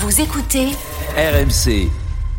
Vous écoutez RMC.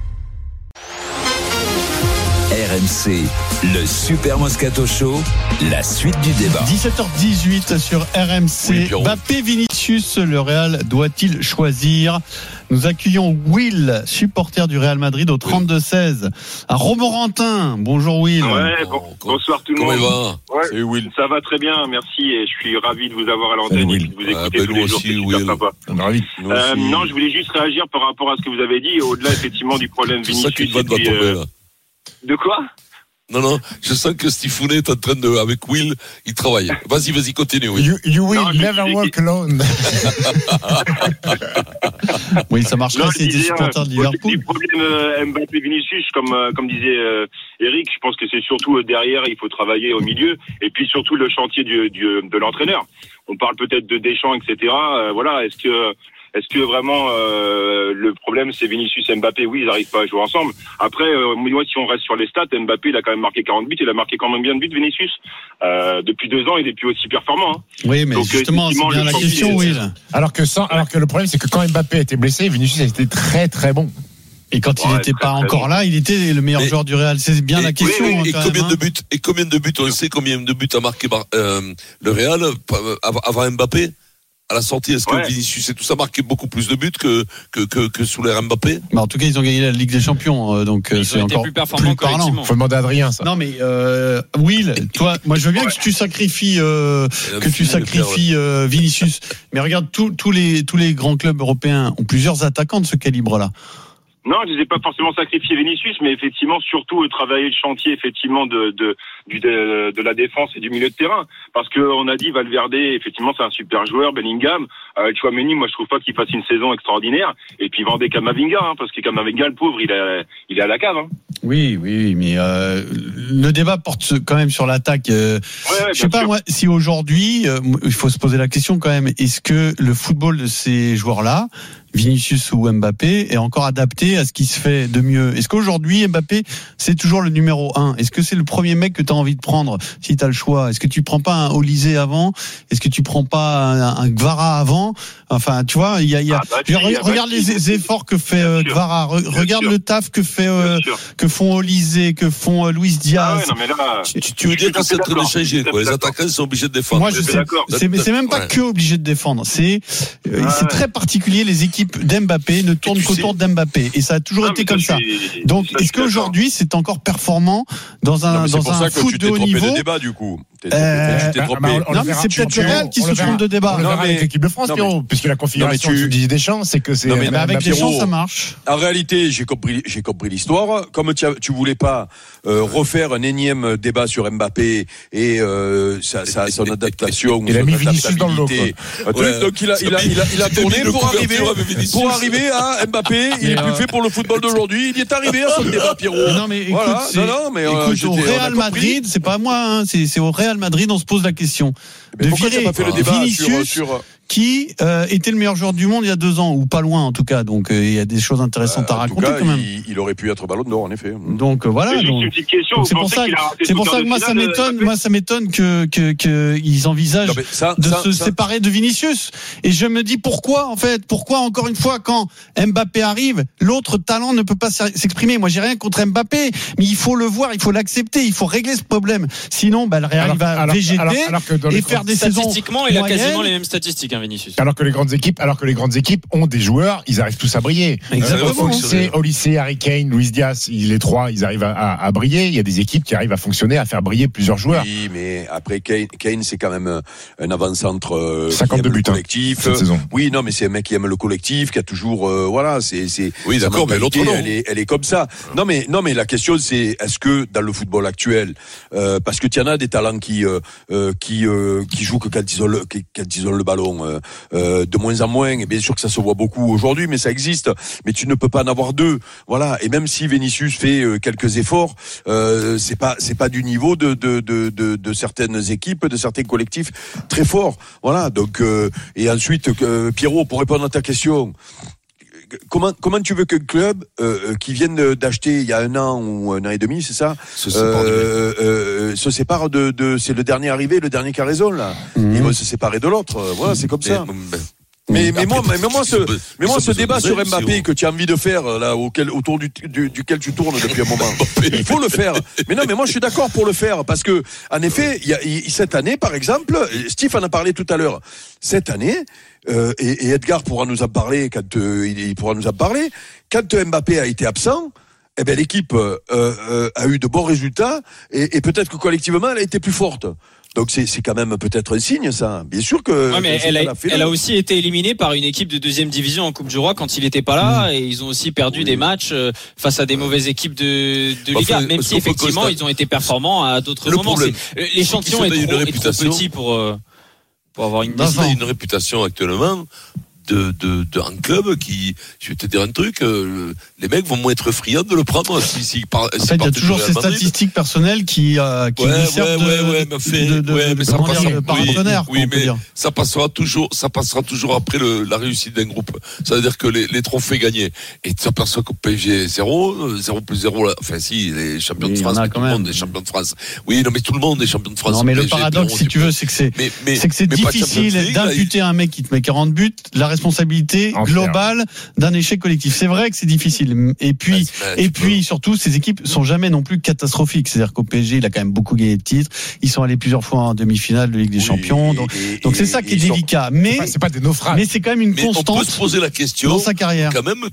RMC, le Super Moscato Show, la suite du débat. 17h18 sur RMC. Mbappé, Vinicius, le Real doit-il choisir ? Nous accueillons Will, supporter du Real Madrid au 32-16 à Romorantin. Bonjour Will. Ouais, bonsoir tout le monde. Comment il va ? Salut Will. Ça va très bien, merci et je suis ravi de vous avoir à l'antenne et de vous écouter tous les jours. C'est super sympa. Ravi. Non, je voulais juste réagir par rapport à ce que vous avez dit, au-delà effectivement du problème Vinicius. C'est ça qu'une vanne va tomber là. De quoi ? Non, je sens que Stifounet est en train de, avec Will, il travaille. Vas-y, continue, Will. You will never walk alone. Oui, ça marcherait si c'était supporter de Liverpool. Le problème Mbappé-Vinicius, comme disait Eric, je pense que c'est surtout derrière, il faut travailler au milieu, et puis surtout le chantier de l'entraîneur. On parle peut-être de Deschamps, etc. Voilà, est-ce que vraiment le problème c'est Vinicius et Mbappé ? Oui, ils n'arrivent pas à jouer ensemble. Après, moi, si on reste sur les stats, Mbappé il a quand même marqué 40 buts, il a marqué quand même bien de buts, Vinicius. Depuis 2 ans, il est plus aussi performant. Hein. Oui, mais donc, justement, c'est bien la question, Will. Alors que le problème, c'est que quand Mbappé était blessé, Vinicius a été très très bon. Et quand il n'était pas encore là, il était le meilleur joueur du Real. C'est bien la question. Et combien de buts on sait combien de buts a marqué le Real avant Mbappé? À la sortie, est-ce que Vinicius et tout ça marquait beaucoup plus de buts que sous l'ère Mbappé ? Bah en tout cas, ils ont gagné la Ligue des Champions, donc c'est encore plus parlant. Faut demander à Adrien ça. Non mais Will, toi, moi je veux bien que tu sacrifies Vinicius, mais regarde tous les grands clubs européens ont plusieurs attaquants de ce calibre-là. Non, je ne les ai pas forcément sacrifié Vinicius, mais effectivement, surtout travailler le chantier effectivement de la défense et du milieu de terrain. Parce que on a dit Valverde, effectivement, c'est un super joueur, Bellingham. Tchouaméni, moi, je trouve pas qu'il fasse une saison extraordinaire. Et puis vendez Camavinga, parce que Camavinga, le pauvre, il est à la cave. Hein. Oui, mais le débat porte quand même sur l'attaque. Je sais pas moi, si aujourd'hui, il faut se poser la question quand même. Est-ce que le football de ces joueurs-là, Vinicius ou Mbappé, est encore adapté à ce qui se fait de mieux? Est-ce qu'aujourd'hui Mbappé c'est toujours le numéro 1? Est-ce que c'est le premier mec que tu as envie de prendre si tu as le choix? Est-ce que tu prends pas un Olysée avant? Est-ce que tu prends pas un Gvara avant? Enfin, tu vois, regarde les efforts que fait Gvara, regarde le taf que font Olysée, que font Luis Diaz. Tu veux dire que c'est en train de changer quoi? Les attaquants sont obligés de défendre. Moi je sais, c'est même pas que obligé de défendre, c'est très particulier. Les équipes d'Mbappé ne tournent qu'autour d'Mbappé et ça a toujours été comme ça. Donc est-ce qu'aujourd'hui c'est encore performant dans un foot de haut niveau? C'est débat du coup. Non mais c'est peut-être le Real qui se trompe de débat. On le verra avec l'équipe de France, Pierrot, puisque la configuration de Didier Deschamps, c'est que c'est. Mais avec Deschamps ça marche. En réalité, j'ai compris l'histoire. Comme tu voulais pas refaire un énième débat sur Mbappé et son adaptation. Il a mis Vinicius dans le lot. Donc il a tourné pour arriver à Mbappé. Il est plus fait pour le football d'aujourd'hui. Il est arrivé à son débat, Pierrot. Non mais écoute, au Real Madrid, c'est pas moi, c'est au Real Madrid, on se pose la question de virer Vinicius qui était le meilleur joueur du monde il y a 2 ans ou pas loin en tout cas, donc il y a des choses intéressantes à raconter quand même. Il aurait pu être Ballon d'Or en effet. Donc voilà. Juste une petite question. C'est pour ça que moi ça m'étonne que ils envisagent de se séparer de Vinicius. Et je me dis pourquoi encore une fois quand Mbappé arrive, l'autre talent ne peut pas s'exprimer. Moi j'ai rien contre Mbappé, mais il faut le voir, il faut l'accepter, il faut régler ce problème. Sinon le Real va végéter et faire des saisons. Statistiquement, il a quasiment les mêmes statistiques. Vinicius. Alors que les grandes équipes ont des joueurs, ils arrivent tous à briller. Exactement. Olysée, Harry Kane, Luis Diaz, les trois, ils arrivent à briller. Il y a des équipes qui arrivent à fonctionner, à faire briller plusieurs joueurs. Oui, mais après Kane, c'est quand même un avant-centre 52 buts collectif. Cette saison. Oui, non, mais c'est un mec qui aime le collectif, qui a toujours, Oui, d'accord, mais l'autre non. Elle est comme ça. Non, mais la question c'est, est-ce que dans le football actuel, parce que tu en as des talents qui jouent que quand ils ont le ballon. De moins en moins, et bien sûr que ça se voit beaucoup aujourd'hui, mais ça existe, mais tu ne peux pas en avoir 2, voilà. Et même si Vinicius fait quelques efforts, c'est pas du niveau de certaines équipes, de certains collectifs très forts, voilà. Donc et ensuite Pierrot, pour répondre à ta question, comment tu veux qu'un club qui vient d'acheter il y a 1 an ou 1 an et demi, c'est ça, se sépare de c'est le dernier arrivé, le dernier qui a raison là. Ils vont se séparer de l'autre. Voilà, c'est comme ça. Mais moi, ce débat sur Mbappé que tu as envie de faire, là, autour duquel tu tournes depuis un moment, il faut le faire. Mais moi, je suis d'accord pour le faire, parce que, en effet, cette année, par exemple, Steve en a parlé tout à l'heure. Cette année, et Edgar pourra nous en parler il pourra nous en parler. Quand Mbappé a été absent, eh ben, l'équipe, a eu de bons résultats, et peut-être que collectivement, elle a été plus forte. Donc c'est quand même peut-être un signe, ça. Bien sûr que. Ouais, mais elle a aussi été éliminée par une équipe de deuxième division en Coupe du Roi quand il n'était pas là, et ils ont aussi perdu des matchs face à des mauvaises éques de Liga, même si effectivement ils ont été performants à d'autres moments. L'échantillon est trop petit pour avoir une réputation actuellement. Un club qui, je vais te dire un truc, les mecs vont moins être friands de le prendre en fait, il y a toujours ces statistiques personnelles qui servent de partenaire. Oui, mais ça passera toujours après la réussite d'un groupe. Ça veut dire que les trophées gagnés. Et tu t'aperçois qu'au PSG 0 plus 0, là. Enfin, si, les champions de France, tout le monde est champion de France. Oui, non, mais tout le monde est champion de France. Non, mais le paradoxe, si tu veux, c'est que c'est difficile d'imputer à un mec qui te met 40 buts, la responsabilité globale d'un échec collectif. C'est vrai que c'est difficile. Et puis surtout, ces équipes sont jamais non plus catastrophiques. C'est-à-dire qu'au PSG, il a quand même beaucoup gagné de titres. Ils sont allés plusieurs fois en demi-finale de Ligue des Champions. Donc c'est ça qui est délicat. Mais c'est pas des naufrages. Mais c'est quand même une constante. On peut se poser la question dans sa carrière. Quand même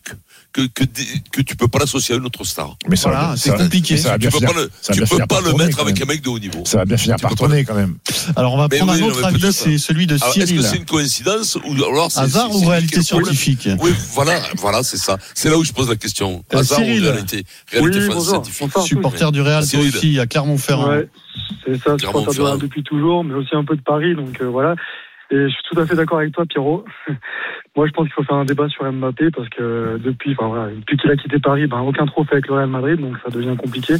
que tu peux pas l'associer à une autre star. Mais voilà, c'est compliqué. Tu peux pas le mettre avec un mec de haut niveau. Ça va bien finir par tourner quand même. Alors on va prendre un autre avis, c'est celui de Cyril. Est-ce que c'est une coïncidence ou alors c'est hasard ou réalité scientifique? Oui, voilà, c'est ça. C'est là où je pose la question. Hasard ou réalité scientifique. Supporter du Real, toi aussi, à Clermont-Ferrand. Ouais, c'est ça, supporter du Real depuis toujours, mais aussi un peu de Paris, donc voilà. Et je suis tout à fait d'accord avec toi, Pierrot. Moi, je pense qu'il faut faire un débat sur Mbappé parce que depuis qu'il a quitté Paris, aucun trophée avec le Real Madrid, donc ça devient compliqué.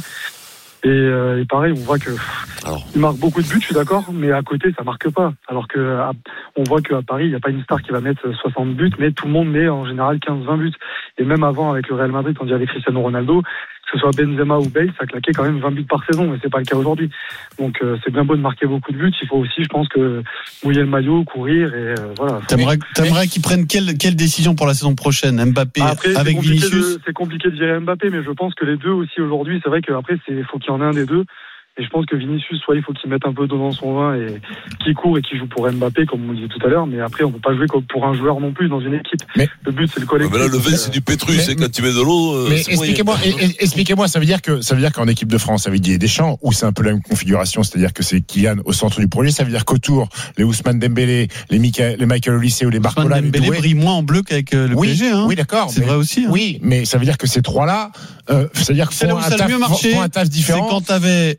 Et pareil, on voit que il marque beaucoup de buts, je suis d'accord, mais à côté, ça marque pas. Alors que on voit qu'à Paris, il n'y a pas une star qui va mettre 60 buts, mais tout le monde met en général 15-20 buts. Et même avant, avec le Real Madrid, quand il y avait Cristiano Ronaldo, que ce soit Benzema ou Bale, ça claquait quand même 20 buts par saison, mais c'est pas le cas aujourd'hui. Donc c'est bien beau de marquer beaucoup de buts, il faut aussi, je pense, que mouiller le maillot, courir et voilà. T'aimerais qu'ils prennent quelle décision pour la saison prochaine, Mbappé avec Vinicius? C'est compliqué de virer Mbappé, mais je pense que les deux aussi aujourd'hui, c'est vrai qu'après faut qu'il y en ait un des deux. Et je pense que Vinicius, il faut qu'il mette un peu d'eau dans son vin et qu'il court et qu'il joue pour Mbappé, comme on disait tout à l'heure. Mais après, on peut pas jouer comme pour un joueur non plus dans une équipe. Mais le but, c'est le collectif. Mais là, le vin, c'est du Pétrus. Quand tu mets de l'eau. Mais expliquez-moi, ça veut dire qu'en équipe de France, avec Didier Deschamps, où c'est un peu la même configuration, c'est-à-dire que c'est Kylian au centre du projet, ça veut dire qu'autour, les Ousmane Dembélé, les Michael Olise ou les Barcola. Ousmane Dembélé brille moins en bleu qu'avec le PSG. Oui, d'accord. C'est vrai aussi. Oui, mais ça veut dire que ces trois-là, c'est-à-dire qu'ils font un taf différent. C'est quand t'avais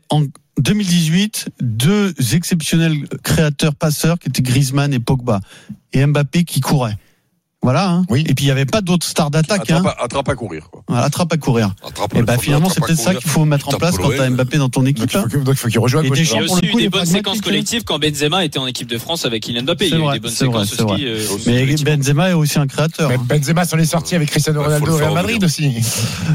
2018, deux exceptionnels créateurs passeurs qui étaient Griezmann et Pogba et Mbappé qui courait. Voilà, hein. Oui. Et puis il n'y avait pas d'autres stars d'attaque. Attrape à courir, quoi. Voilà, attrape à courir. Et finalement, c'est peut-être ça qu'il faut mettre en place quand tu as Mbappé dans ton équipe. Donc il faut qu'il rejoigne. Il y a aussi eu des bonnes séquences collectives quand Benzema était en équipe de France avec Kylian Mbappé. Il y a eu des bonnes séquences aussi. Mais Benzema est aussi un créateur. Benzema s'en est sorti avec Cristiano Ronaldo au Real Madrid aussi.